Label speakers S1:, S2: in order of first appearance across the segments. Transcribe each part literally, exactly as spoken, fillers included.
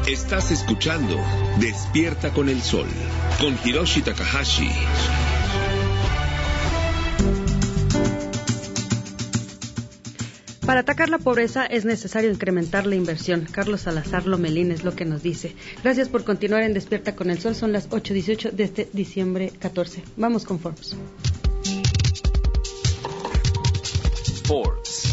S1: Estás escuchando Despierta con el Sol, con Hiroshi Takahashi.
S2: Para atacar la pobreza es necesario incrementar la inversión. Carlos Salazar Lomelín es lo que nos dice. Gracias por continuar en Despierta con el Sol. Son las ocho dieciocho de este diciembre catorce. Vamos con Forbes.
S1: Forbes.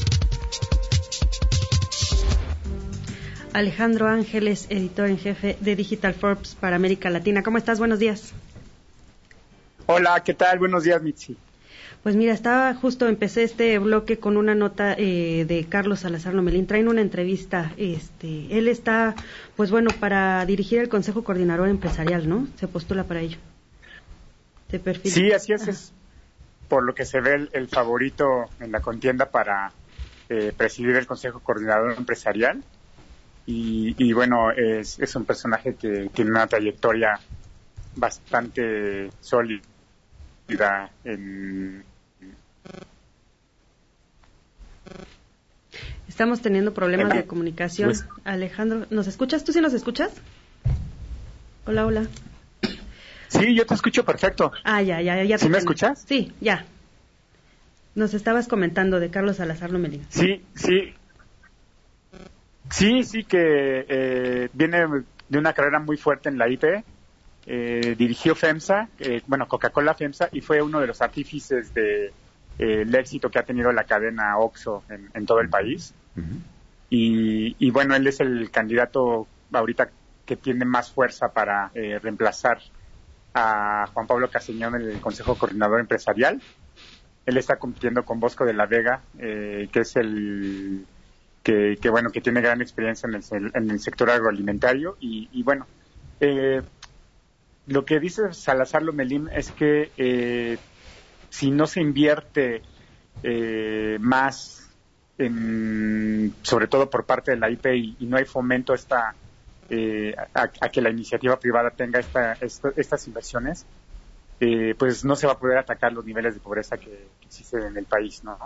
S2: Alejandro Ángeles, editor en jefe de Digital Forbes para América Latina. ¿Cómo estás? Buenos días.
S3: Hola, ¿qué tal? Buenos días, Mitzi.
S2: Pues mira, estaba justo, empecé este bloque con una nota eh, de Carlos Salazar Lomelín. Traen una entrevista, este, él está, pues bueno, para dirigir el Consejo Coordinador Empresarial, ¿no? Se postula para ello. Se perfila.
S3: Sí, así es, es por lo que se ve el, el favorito en la contienda para eh, presidir el Consejo Coordinador Empresarial. Y, y bueno, es, es un personaje que tiene una trayectoria bastante sólida en...
S2: Estamos teniendo problemas de comunicación. Pues, Alejandro, ¿nos escuchas? ¿Tú sí nos escuchas? Hola, hola.
S3: Sí, yo te escucho perfecto.
S2: Ah, ya, ya, ya.
S3: ¿Sí me escuchas?
S2: Sí, ya. Nos estabas comentando de Carlos Salazar Lomelín.
S3: Sí, sí. Sí, sí, que eh, viene de una carrera muy fuerte en la I P. Eh, dirigió FEMSA, eh, bueno, Coca-Cola FEMSA, y fue uno de los artífices de eh, el éxito que ha tenido la cadena OXXO en, en todo el país. Uh-huh. y, y bueno, él es el candidato ahorita que tiene más fuerza para eh, reemplazar a Juan Pablo Castañón en el Consejo Coordinador Empresarial. Él está compitiendo con Bosco de la Vega, eh, que es el que, que bueno que tiene gran experiencia en el, en el sector agroalimentario y, y bueno. Eh, Lo que dice Salazar Lomelín es que eh, si no se invierte eh, más, en, sobre todo por parte de la I P, y, y no hay fomento esta, eh, a, a que la iniciativa privada tenga esta, esta, estas inversiones, eh, pues no se va a poder atacar los niveles de pobreza que, que existen en el país, ¿no?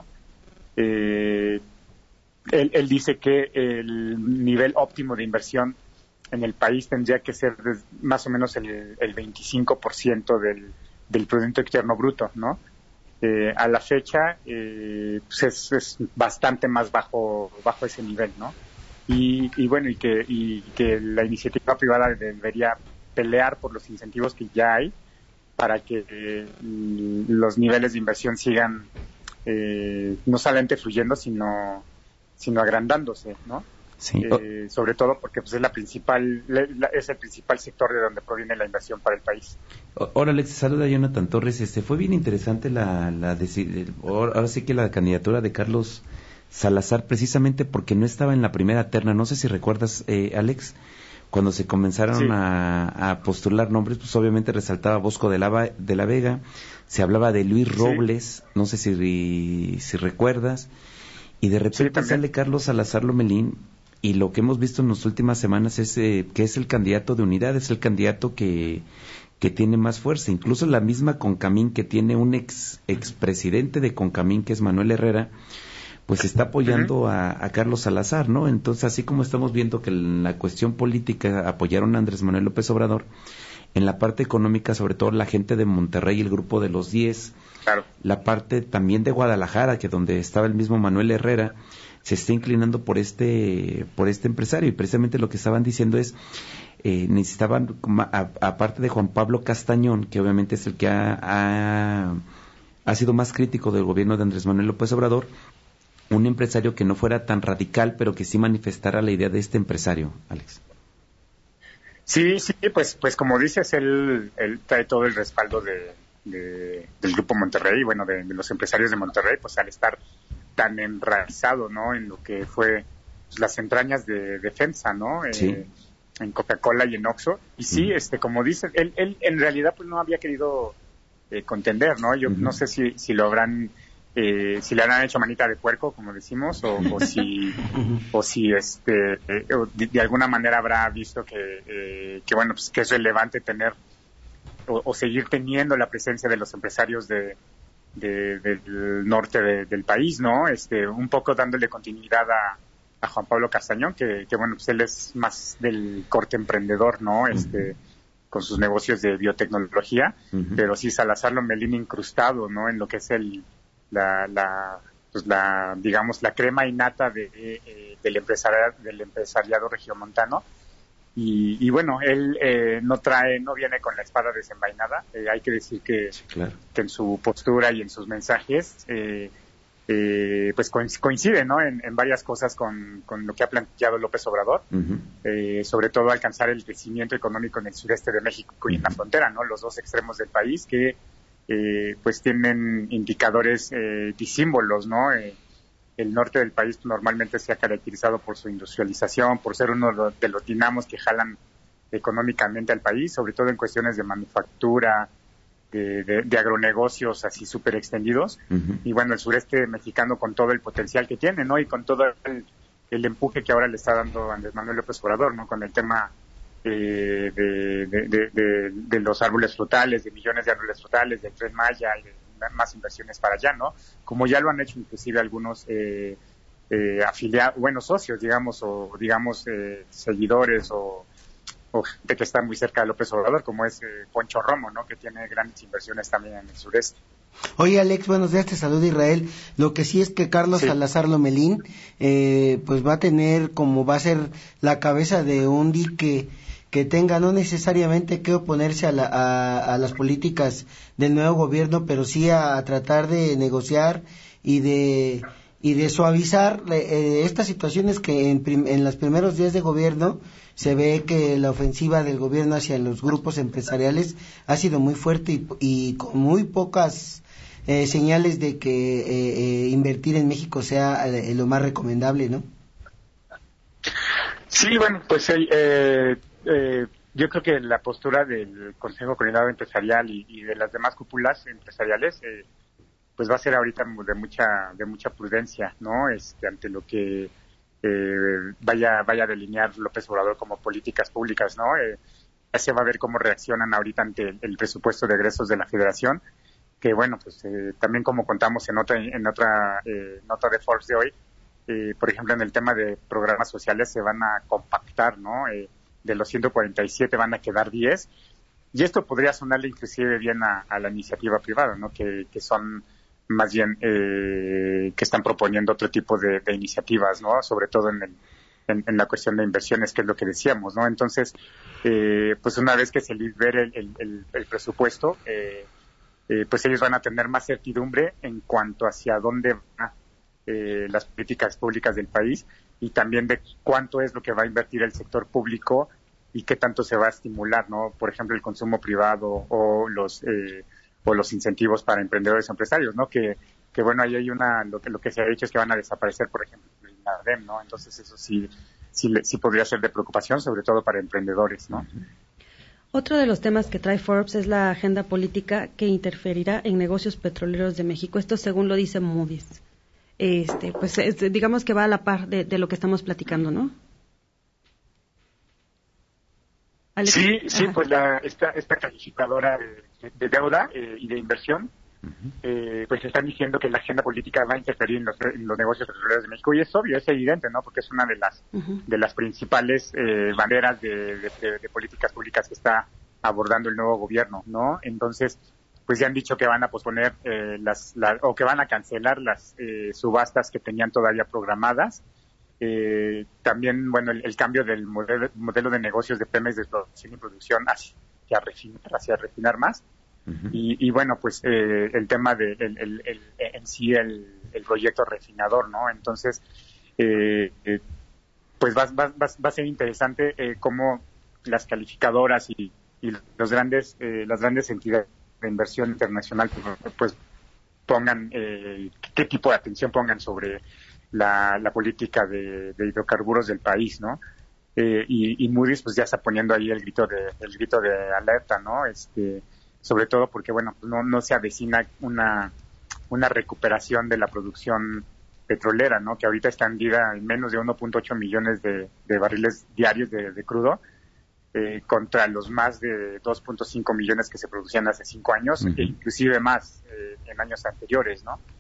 S3: Eh, él, él dice que el nivel óptimo de inversión en el país tendría que ser de, más o menos el, el veinticinco por ciento del, del Producto Interno Bruto, ¿no? Eh, a la fecha, eh, pues es, es bastante más bajo bajo ese nivel, ¿no? Y, y bueno, y que, y que la iniciativa privada debería pelear por los incentivos que ya hay para que eh, los niveles de inversión sigan eh, no solamente fluyendo, sino, sino agrandándose, ¿no?
S4: Sí.
S3: Eh, sobre todo porque pues, es la principal la, es el principal sector de donde proviene la inversión para el país.
S4: Hola Alex, saluda Jonathan Torres. Este fue bien interesante la, la ahora sí que la candidatura de Carlos Salazar, precisamente porque no estaba en la primera terna. No sé si recuerdas, eh, Alex, cuando se comenzaron sí. a, a postular nombres, pues obviamente resaltaba Bosco de la, de la Vega, se hablaba de Luis Robles, sí. no sé si si recuerdas, y de repente sí, sale Carlos Salazar Lomelín. Y lo que hemos visto en las últimas semanas es eh, que es el candidato de unidad, es el candidato que, que tiene más fuerza. Incluso la misma Concamín, que tiene un ex expresidente de Concamín, que es Manuel Herrera, pues está apoyando uh-huh. a, a Carlos Salazar, ¿no? Entonces, así como estamos viendo que en la cuestión política apoyaron a Andrés Manuel López Obrador, en la parte económica, sobre todo la gente de Monterrey, el grupo de los diez,
S3: claro.
S4: la parte también de Guadalajara, que donde estaba el mismo Manuel Herrera, se está inclinando por este por este empresario, y precisamente lo que estaban diciendo es eh, necesitaban, aparte de Juan Pablo Castañón, que obviamente es el que ha, ha, ha sido más crítico del gobierno de Andrés Manuel López Obrador, un empresario que no fuera tan radical, pero que sí manifestara la idea de este empresario, Alex.
S3: Sí, sí, pues pues como dices, él, él trae todo el respaldo de, de del Grupo Monterrey, bueno, de, de los empresarios de Monterrey, pues al estar tan enraizado, ¿no? En lo que fue pues, las entrañas de, de FEMSA, ¿no?
S4: Sí.
S3: Eh, en Coca-Cola y en OXXO. Y sí, uh-huh. este, como dices, él, él en realidad pues no había querido eh, contender, ¿no? Yo uh-huh. no sé si, si lo habrán, eh, si le habrán hecho manita de puerco, como decimos, o, o si, uh-huh. o si este, eh, de, de alguna manera habrá visto que, eh, que bueno, pues que es relevante tener o, o seguir teniendo la presencia de los empresarios de De, del norte de, del país, ¿no? Este, un poco dándole continuidad a, a Juan Pablo Castañón, que, que bueno, pues él es más del corte emprendedor, ¿no? Este, con sus negocios de biotecnología, uh-huh. pero sí Salazar Lomelín incrustado, ¿no? En lo que es el, la, la, pues la, digamos, la crema innata de, eh, del empresariado, del empresariado regiomontano. Y, y bueno, él eh, no trae, no viene con la espada desenvainada. Eh, hay que decir que, sí, claro. que en su postura y en sus mensajes, eh, eh, pues coincide, ¿no? En, en varias cosas con, con lo que ha planteado López Obrador, uh-huh. eh, sobre todo alcanzar el crecimiento económico en el sureste de México y uh-huh. en la frontera, ¿no? Los dos extremos del país que, eh, pues tienen indicadores eh, disímbolos, ¿no? Eh, El norte del país normalmente se ha caracterizado por su industrialización, por ser uno de los dinamos que jalan económicamente al país, sobre todo en cuestiones de manufactura, de, de, de agronegocios así súper extendidos. Uh-huh. Y bueno, el sureste mexicano con todo el potencial que tiene, ¿no? Y con todo el, el empuje que ahora le está dando Andrés Manuel López Obrador, ¿no? Con el tema eh, de, de, de, de, de los árboles frutales, de millones de árboles frutales, del Tren Maya y de más inversiones para allá, ¿no? Como ya lo han hecho inclusive algunos eh, eh, afiliados, buenos socios, digamos, o digamos eh, seguidores o, o gente que está muy cerca de López Obrador, como es eh, Poncho Romo, ¿no? Que tiene grandes inversiones también en el sureste.
S5: Oye, Alex, buenos días, te saluda Israel. Lo que sí es que Carlos sí. Salazar Lomelín, eh, pues va a tener, como va a ser la cabeza de un dique que tenga no necesariamente que oponerse a, la, a, a las políticas del nuevo gobierno, pero sí a, a tratar de negociar y de y de suavizar eh, estas situaciones que en, prim, en los primeros días de gobierno se ve que la ofensiva del gobierno hacia los grupos empresariales ha sido muy fuerte y, y con muy pocas eh, señales de que eh, eh, invertir en México sea eh, lo más recomendable, ¿no?
S3: Sí, bueno, pues eh, eh, yo creo que la postura del Consejo Coordinador Empresarial y, y de las demás cúpulas empresariales eh, pues va a ser ahorita de mucha de mucha prudencia, ¿no? Este, ante lo que eh, vaya vaya a delinear López Obrador como políticas públicas, ¿no? Eh, ya se va a ver cómo reaccionan ahorita ante el, el presupuesto de egresos de la Federación, que bueno, pues eh, también como contamos en otra en otra eh, nota de Forbes de hoy, eh, por ejemplo en el tema de programas sociales se van a compactar, ¿no? Eh, de los ciento cuarenta y siete van a quedar diez, y esto podría sonarle inclusive bien a, a la iniciativa privada, ¿no? Que, que son más bien eh, que están proponiendo otro tipo de, de iniciativas, ¿no? Sobre todo en, el, en, en la cuestión de inversiones, que es lo que decíamos, ¿no? Entonces, eh, pues una vez que se libere el, el, el, el presupuesto, eh, eh, pues ellos van a tener más certidumbre en cuanto hacia dónde van eh, las políticas públicas del país, y también de cuánto es lo que va a invertir el sector público y qué tanto se va a estimular, ¿no? Por ejemplo, el consumo privado o los eh, o los incentivos para emprendedores y empresarios, ¿no? Que, que bueno, ahí hay una, lo que, lo que se ha dicho es que van a desaparecer, por ejemplo, el INADEM, ¿no? Entonces eso sí, sí, sí podría ser de preocupación, sobre todo para emprendedores, ¿no?
S2: Otro de los temas que trae Forbes es la agenda política que interferirá en negocios petroleros de México. Esto según lo dice Moody's. Este, pues es, digamos que va a la par de, de lo que estamos platicando, ¿no?
S3: ¿Alex? Sí, sí, Ajá. pues la, esta, esta calificadora de, de deuda eh, y de inversión, uh-huh. eh, pues están diciendo que la agenda política va a interferir en los, en los negocios petroleros de México, y es obvio, es evidente, ¿no? Porque es una de las uh-huh. de las principales eh, banderas de, de, de, de políticas públicas que está abordando el nuevo gobierno, ¿no? Entonces, pues ya han dicho que van a posponer eh, las, la, o que van a cancelar las eh, subastas que tenían todavía programadas. Eh, también, bueno, el, el cambio del modelo, modelo de negocios de Pemex de explotación y producción hacia refinar, hacia refinar más. Uh-huh. Y, y bueno, pues eh, el tema de el, el, el, en sí el, el proyecto refinador, ¿no? Entonces, eh, eh, pues va, va, va, va a ser interesante eh, cómo las calificadoras y, y los grandes, eh, las grandes entidades de inversión internacional pues, pues pongan eh, qué tipo de atención pongan sobre La, la política de, de hidrocarburos del país, ¿no? Eh, y, y Moody's pues ya está poniendo ahí el grito de el grito de alerta, ¿no? Este, sobre todo porque bueno, pues no no se avecina una una recuperación de la producción petrolera, ¿no? Que ahorita está hundida en menos de uno punto ocho millones de, de barriles diarios de, de crudo, eh, contra los más de dos punto cinco millones que se producían hace cinco años, uh-huh. e inclusive más eh, en años anteriores, ¿no?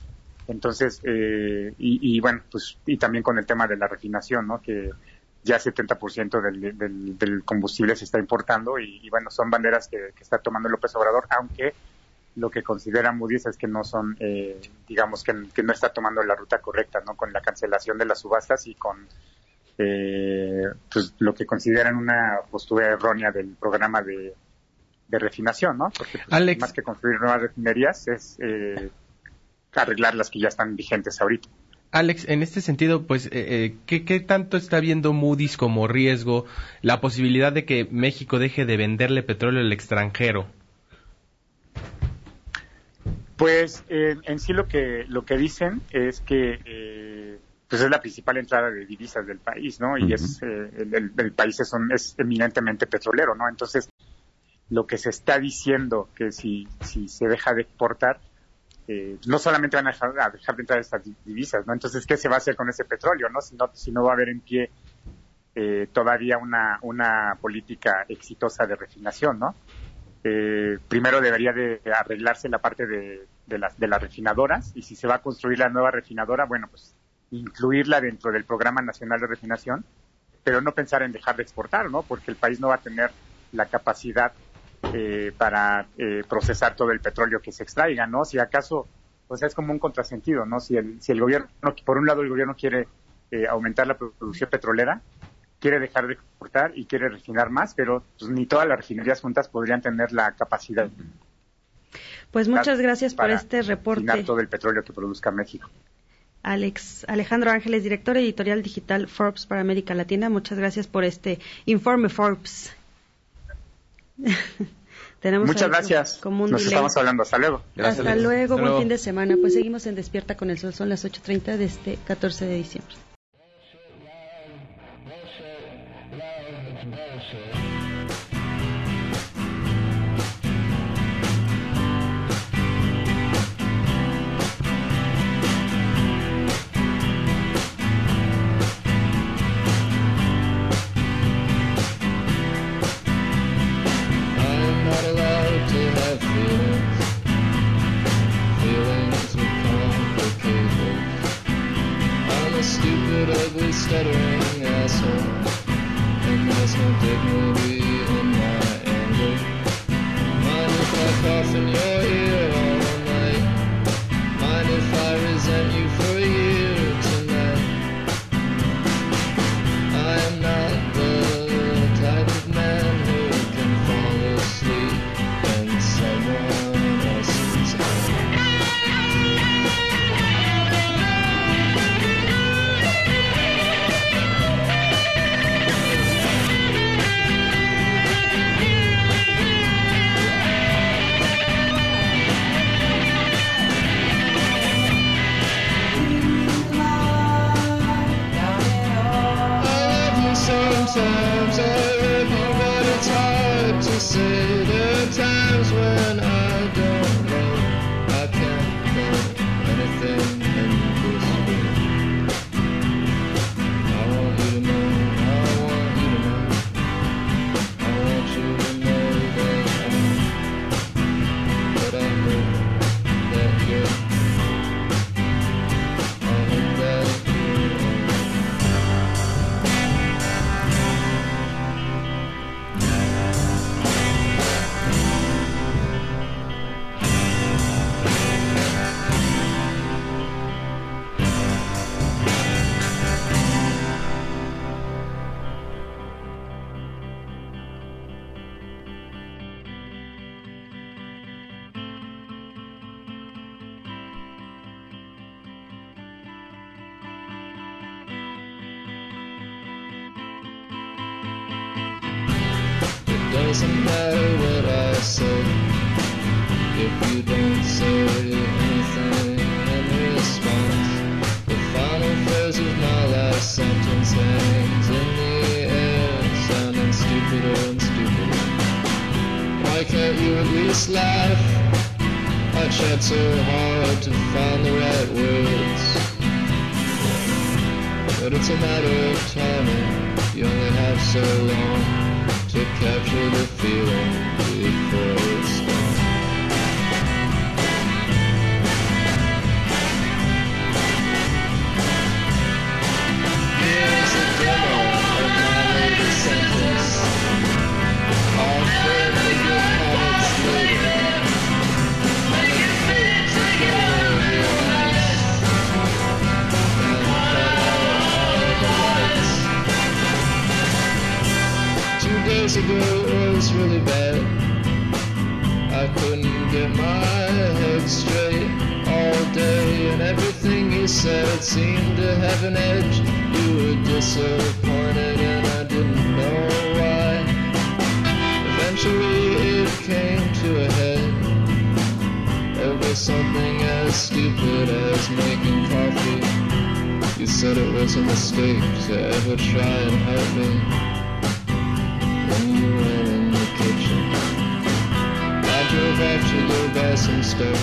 S3: Entonces, eh, y, y bueno, pues, y también con el tema de la refinación, ¿no? Que ya setenta por ciento del, del, del combustible se está importando y, y bueno, son banderas que, que está tomando López Obrador, aunque lo que considera Moody's es que no son, eh, digamos, que, que no está tomando la ruta correcta, ¿no? Con la cancelación de las subastas y con eh, pues lo que consideran una postura errónea del programa de, de refinación, ¿no? Porque pues,
S6: Alex,
S3: más que construir nuevas refinerías es eh, arreglar las que ya están vigentes ahorita.
S6: Alex, en este sentido, pues, eh, eh, ¿qué, ¿qué tanto está viendo Moody's como riesgo la posibilidad de que México deje de venderle petróleo al extranjero?
S3: Pues eh, en sí lo que lo que dicen es que eh, pues es la principal entrada de divisas del país, ¿no? Y uh-huh. es eh, el, el, el país es, un, es eminentemente petrolero, ¿no? Entonces lo que se está diciendo que si si se deja de exportar Eh, no solamente van a dejar, a dejar de entrar estas divisas, ¿no? Entonces, ¿qué se va a hacer con ese petróleo, no? Si no, si no va a haber en pie eh, todavía una, una política exitosa de refinación, ¿no? Eh, primero debería de arreglarse la parte de, de, las, de las refinadoras, y si se va a construir la nueva refinadora, bueno, pues incluirla dentro del Programa Nacional de Refinación, pero no pensar en dejar de exportar, ¿no? Porque el país no va a tener la capacidad Eh, para eh, procesar todo el petróleo que se extraiga, ¿no? Si acaso, o sea, es como un contrasentido, ¿no? Si el, si el gobierno, por un lado el gobierno quiere eh, aumentar la producción petrolera, quiere dejar de exportar y quiere refinar más, pero pues, ni todas las refinerías juntas podrían tener la capacidad.
S2: Pues muchas gracias por este reporte.
S3: Refinar todo el petróleo que produzca México.
S2: Alex Alejandro Ángeles, director editorial digital Forbes para América Latina, muchas gracias por este informe Forbes.
S3: Tenemos Muchas gracias.
S2: Como un
S3: Nos
S2: delay.
S3: Estamos hablando. Hasta luego.
S2: Gracias, Hasta luego. Hasta buen luego. Fin de semana. Pues seguimos en Despierta con el Sol. Son las ocho treinta de este catorce de diciembre.
S7: Ugly stuttering asshole, and there's no dignity in my anger. Mind if I cough in your ear all night? Mind if I resent you for a year tonight? I am not the type of man who can fall asleep in someone else's home. Sometimes I love you, but it's hard to say. There are times when I don't know. I can't know anything in this world. I want you to know, I want you to know. I want you to know that I, that I hope that you're, I hope that you're. Doesn't matter what I say if you don't say anything in response. The final phrase of my last sentence hangs in the air, sounding stupider and stupider. Why can't you at least laugh? I tried so hard to find the right words, but it's a matter of timing. You only have so long to capture the feeling before it's gone. years ago it was really bad. I couldn't get my head straight all day, and everything you said seemed to have an edge. You were disappointed and I didn't know why. Eventually it came to a head. It was something as stupid as making coffee. You said it was a mistake to ever try and help me. When you went in the kitchen, I drove off to go buy some stuff,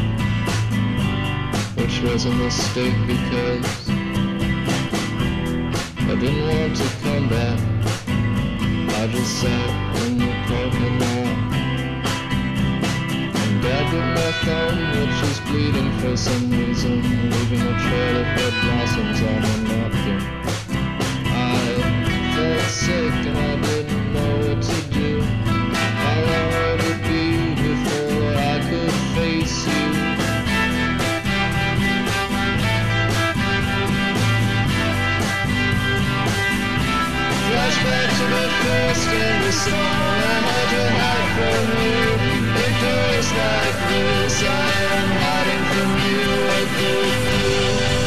S7: which was a mistake because I didn't want to come back. I just sat in the parking lot and dabbed at my thumb, which is bleeding for some reason, leaving a trail of red blossoms on my napkin. I felt sick and I didn't know what to do. How long would it be before I could face you? Flashback to the first and the song I had to hide from you. It goes like this, I am hiding from you. I could feel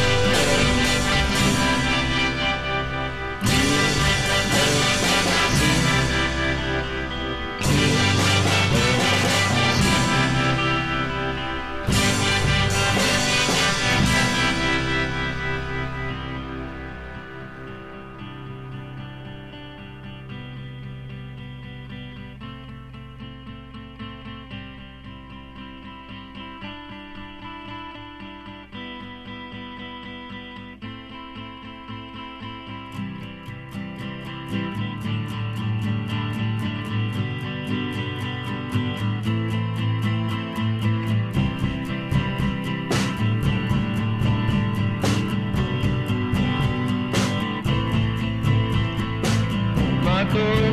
S7: Michael